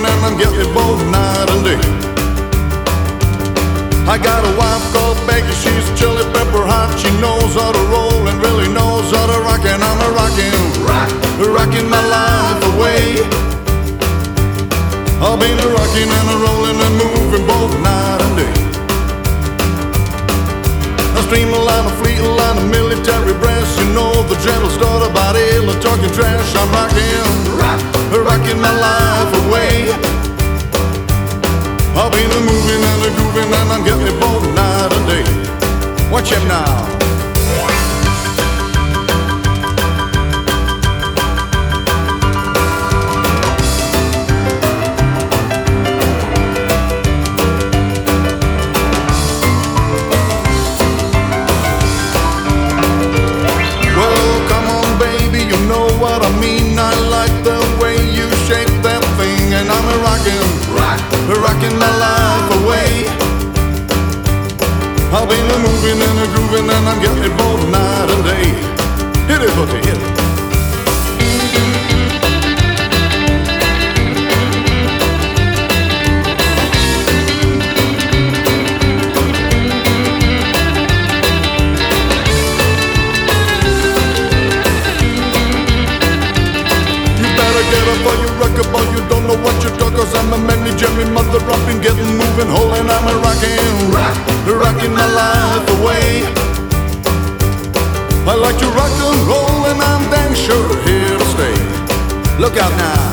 and I'm getting both night and day. I got a wife called Becky, she's chili pepper hot. She knows how to roll and really knows how to rock, and I'm a rocking my life away. I've been a rocking and a rolling and moving both night and day. I stream a line of fleet, a line of military brass. You know the gentle start about ill or talking trash. I'm rocking my life away. I've been a moving and a grooving and I'm getting it both night and day. Watch him now. What I mean, I like the way you shake that thing, and I'm a rocking my life away. I've been a moving and a grooving, and I'm getting it both night and day. Hit it, buddy, hit it. Get up or you rock up or you don't know what you're talking, 'cause I'm a manly Jimmy mother. I've been getting moving whole and I'm a rocking my life away. I like to rock and roll and I'm dang sure here to stay. Look out now.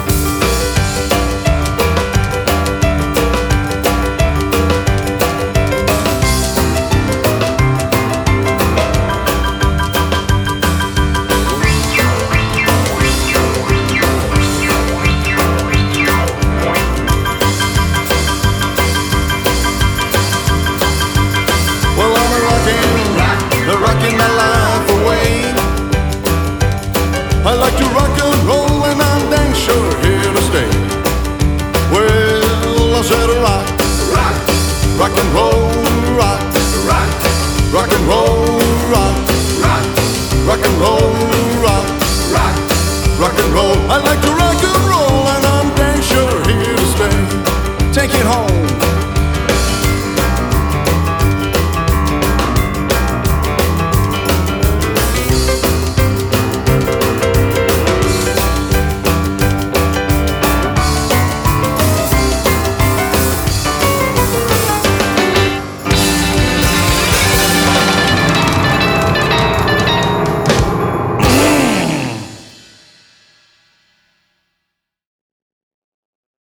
Rocking my life away. I like to rock and roll and I'm dang sure here to stay. Well, I said rock and roll, rock and roll, rock and roll.